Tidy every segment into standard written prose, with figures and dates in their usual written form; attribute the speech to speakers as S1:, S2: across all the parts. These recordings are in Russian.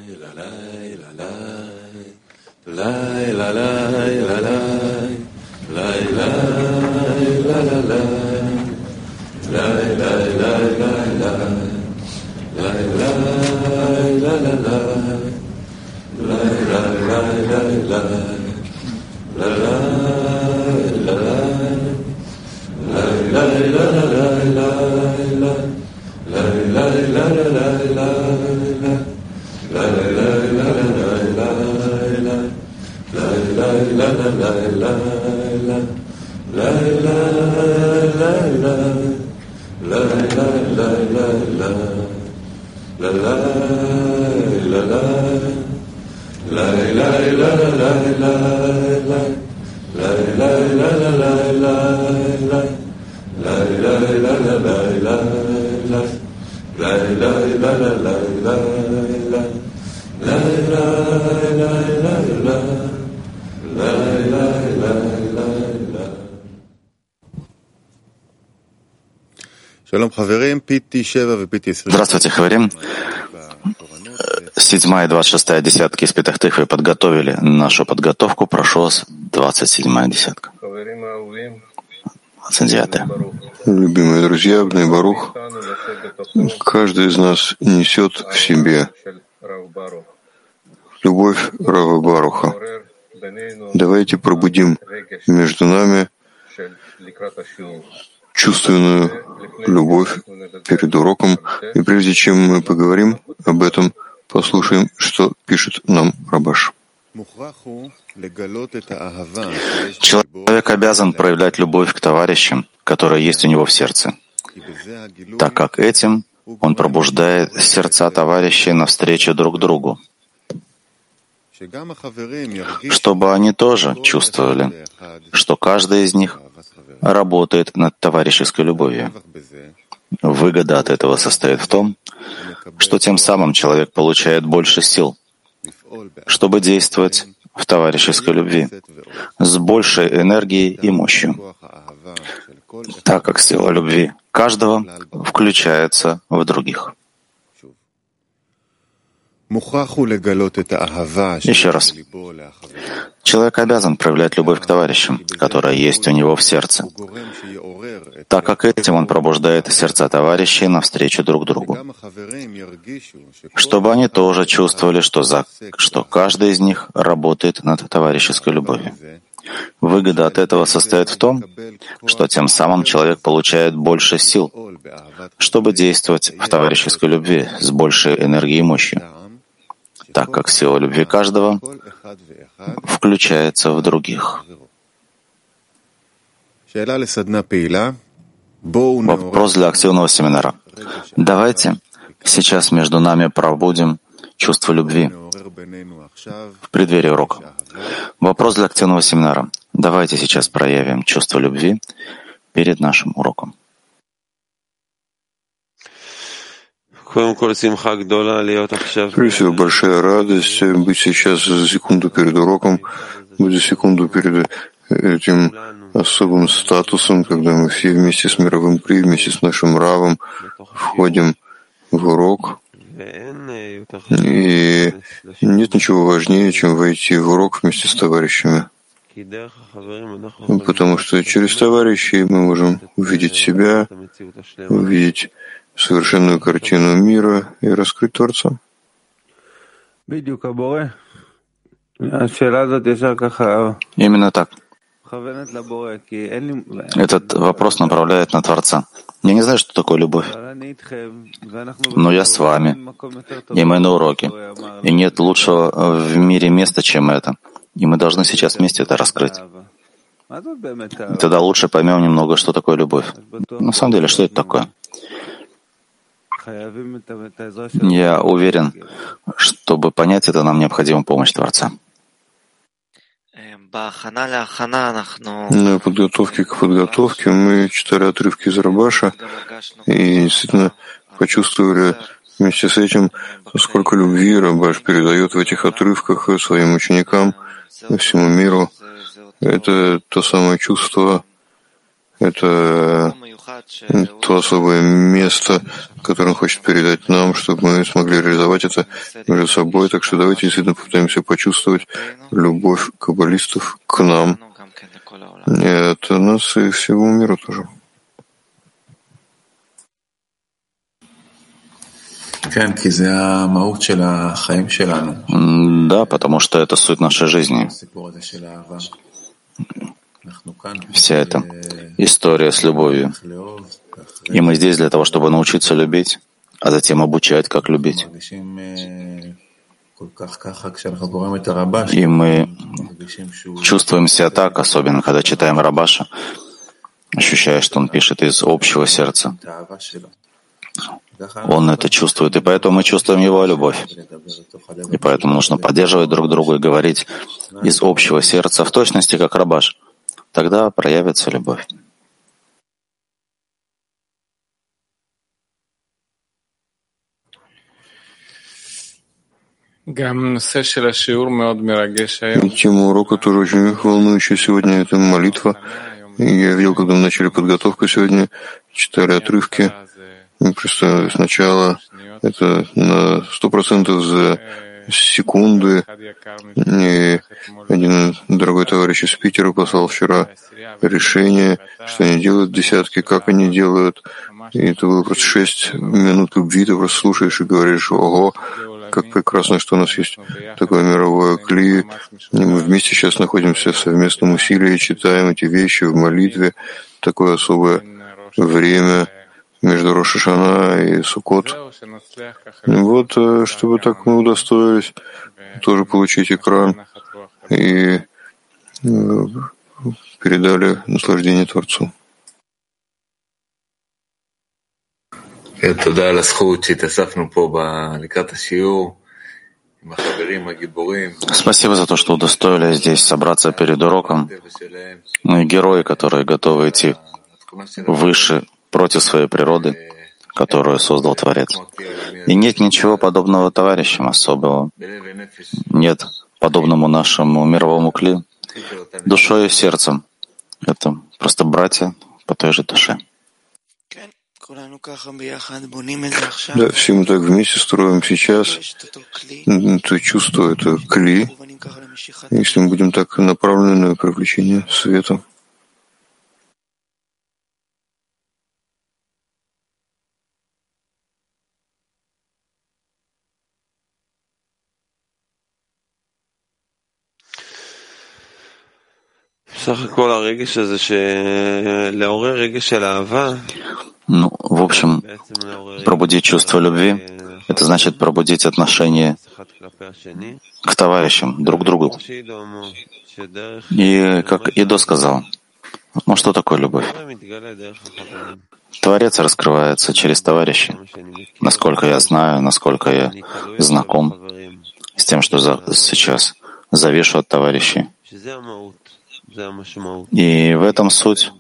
S1: Здравствуйте, Хаверим. 7-я и 26-я десятки из Петах Тиквы подготовили нашу подготовку. Прошу вас, 27-я десятка.
S2: Любимые друзья, Бней Барух, каждый из нас несет в себе любовь Рава Баруха. Давайте пробудим между нами чувственную любовь перед уроком. И прежде чем мы поговорим об этом, послушаем, что пишет нам Рабаш.
S1: Человек обязан проявлять любовь к товарищам, которая есть у него в сердце, так как этим он пробуждает сердца товарищей навстречу друг другу, чтобы они тоже чувствовали, что каждый из них работает над товарищеской любовью. Выгода от этого состоит в том, что тем самым человек получает больше сил, чтобы действовать в товарищеской любви с большей энергией и мощью, так как сила любви каждого включается в других. Еще раз. Человек обязан проявлять любовь к товарищам, которая есть у него в сердце, так как этим он пробуждает сердца товарищей навстречу друг другу, чтобы они тоже чувствовали, что каждый из них работает над товарищеской любовью. Выгода от этого состоит в том, что тем самым человек получает больше сил, чтобы действовать в товарищеской любви с большей энергией и мощью, так как сила любви каждого включается в других. Вопрос для активного семинара. Давайте сейчас между нами пробудим чувство любви в преддверии урока. Вопрос для активного семинара. Давайте сейчас проявим чувство любви перед нашим уроком.
S2: Прежде всего, большая радость быть сейчас за секунду перед уроком, быть за секунду перед этим особым статусом, когда мы все вместе с мировым При, вместе с нашим Равом входим в урок. И нет ничего важнее, чем войти в урок вместе с товарищами. Потому что через товарищей мы можем увидеть себя, увидеть совершенную картину мира и раскрыть Творца.
S1: Именно так. Этот вопрос направляет на Творца. Я не знаю, что такое любовь, но я с вами, и мы на уроке, и нет лучшего в мире места, чем это, и мы должны сейчас вместе это раскрыть. И тогда лучше поймем немного, что такое любовь. На самом деле, что это такое? Я уверен, чтобы понять это, нам необходима помощь Творца.
S2: На подготовке к подготовке мы читали отрывки из Рабаша и действительно почувствовали вместе с этим, сколько любви Рабаш передает в этих отрывках своим ученикам, всему миру. Это то самое чувство, это то особое место, которое он хочет передать нам, чтобы мы смогли реализовать это между собой. Так что давайте действительно попытаемся почувствовать любовь каббалистов к нам. И это нас и всему миру тоже.
S1: Да, потому что это суть нашей жизни. Вся эта история с любовью. И мы здесь для того, чтобы научиться любить, а затем обучать, как любить. И мы чувствуем себя так, особенно когда читаем Рабаша, ощущая, что он пишет из общего сердца. Он это чувствует, и поэтому мы чувствуем его любовь. И поэтому нужно поддерживать друг друга и говорить из общего сердца, в точности как Рабаш. Тогда проявится любовь.
S2: Тема урока тоже очень волнующая сегодня. Это молитва. Я видел, когда мы начали подготовку сегодня, читали отрывки. Просто сначала это на 100% за секунды. И один дорогой товарищ из Питера послал вчера решение, что они делают десятки, как они делают. И это было просто 6 минут любви, ты просто слушаешь и говоришь: ого, как прекрасно, что у нас есть такое мировое кли. И мы вместе сейчас находимся в совместном усилии, читаем эти вещи в молитве. Такое особое время между Рош ха-Шана и Суккот. Вот, чтобы так мы удостоились тоже получить экран и передали наслаждение Творцу.
S1: Спасибо за то, что удостоили здесь собраться перед уроком. Мы герои, которые готовы идти выше против своей природы, которую создал Творец. И нет ничего подобного товарищам особого. Нет подобному нашему мировому кли. Душой и сердцем. Это просто братья по той же душе.
S2: Да, все мы так вместе строим сейчас. То чувство — это кли. Если мы будем так направлены на привлечение света.
S1: Ну, в общем, пробудить чувство любви — это значит пробудить отношение к товарищам, друг к другу. И как Идо сказал, ну что такое любовь? Творец раскрывается через товарищей. Насколько я знаю, насколько я знаком с тем, что сейчас завишу от товарищей. И в этом суть,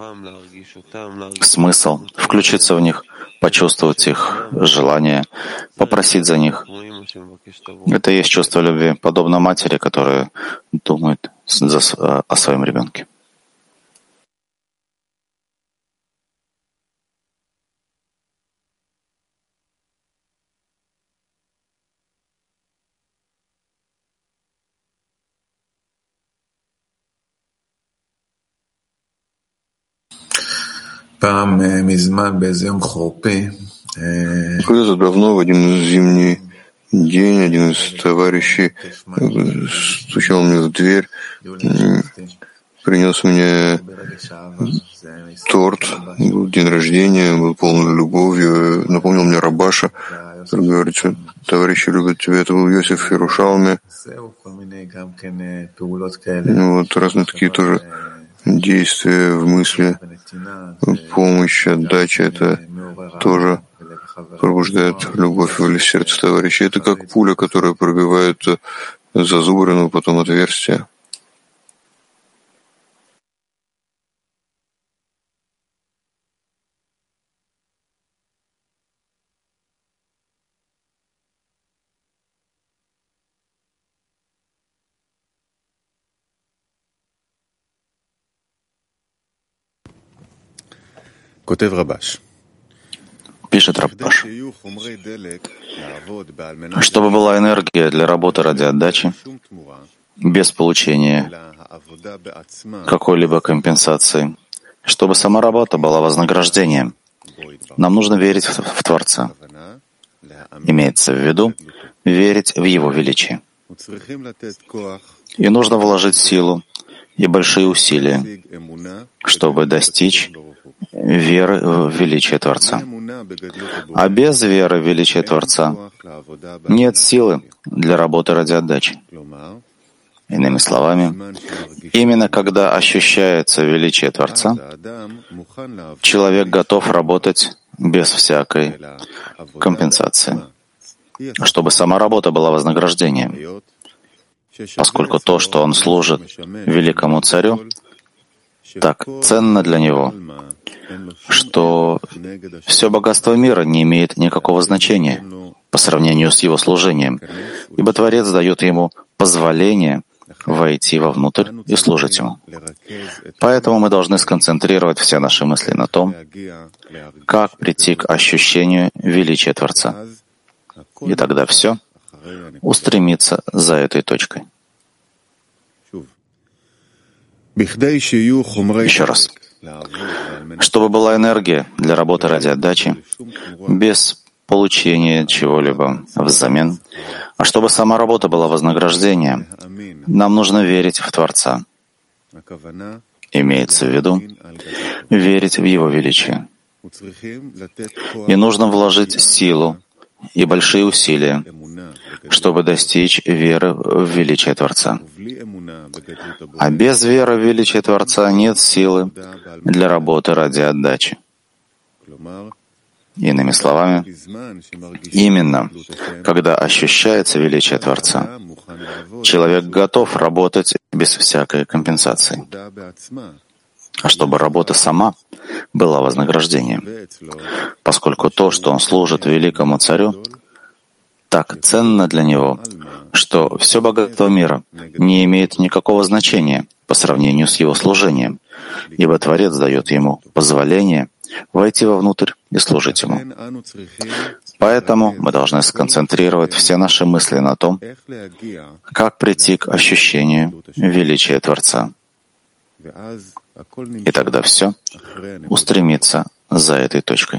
S1: смысл — включиться в них, почувствовать их желание, попросить за них. Это и есть чувство любви, подобно матери, которая думает о своем ребенке.
S2: Когда-то давно, в один зимний день, один из товарищей стучал мне в дверь, принес мне торт, был день рождения, был полон любовью, напомнил мне Рабаша, который говорит, что товарищи любят тебя. Это был Йосиф Иерушалми. Вот разные такие тоже действия в мысли, помощь, отдача — это тоже пробуждает любовь в сердце товарища. Это как пуля, которая пробивает зазубрину, потом отверстие.
S1: Пишет Рабаш. Чтобы была энергия для работы ради отдачи, без получения какой-либо компенсации, чтобы сама работа была вознаграждением, нам нужно верить в Творца. Имеется в виду верить в Его величие. И нужно вложить силу и большие усилия, чтобы достичь веры в величие Творца. А без веры в величие Творца нет силы для работы ради отдачи. Иными словами, именно когда ощущается величие Творца, человек готов работать без всякой компенсации, чтобы сама работа была вознаграждением, поскольку то, что он служит великому царю, так ценно для него, что все богатство мира не имеет никакого значения по сравнению с его служением, ибо Творец дает ему позволение войти вовнутрь и служить ему. Поэтому мы должны сконцентрировать все наши мысли на том, как прийти к ощущению величия Творца. И тогда все устремится за этой точкой. Еще раз. Чтобы была энергия для работы ради отдачи, без получения чего-либо взамен, а чтобы сама работа была вознаграждением, нам нужно верить в Творца. Имеется в виду верить в Его величие. И нужно вложить силу и большие усилия, чтобы достичь веры в величие Творца. А без веры в величие Творца нет силы для работы ради отдачи. Иными словами, именно когда ощущается величие Творца, человек готов работать без всякой компенсации. А чтобы работа сама была вознаграждением, поскольку то, что он служит великому царю, так ценно для него, что все богатство мира не имеет никакого значения по сравнению с его служением, ибо Творец дает ему позволение войти вовнутрь и служить ему. Поэтому мы должны сконцентрировать все наши мысли на том, как прийти к ощущению величия Творца. И тогда все устремится за этой точкой.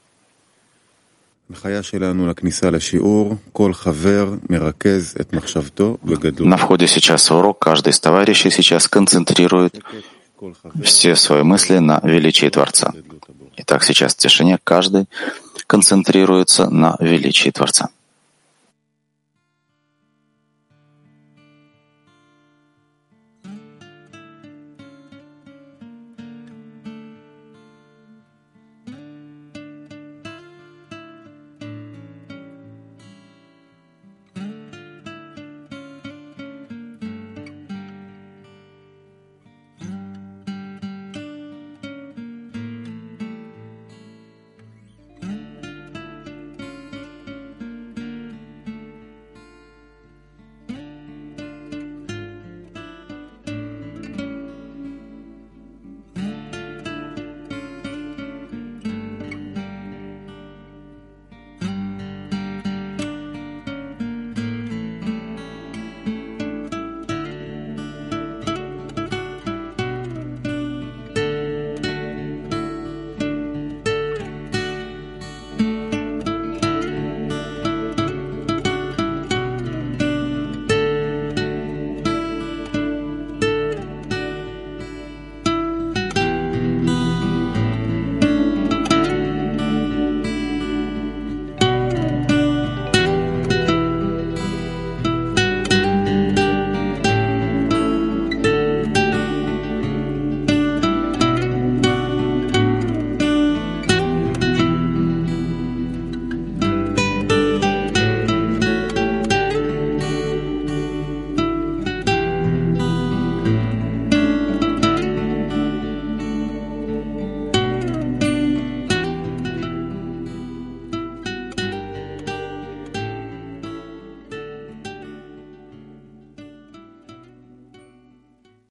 S1: На входе сейчас в урок каждый из товарищей сейчас концентрирует все свои мысли на величии Творца. Итак, сейчас в тишине каждый концентрируется на величии Творца.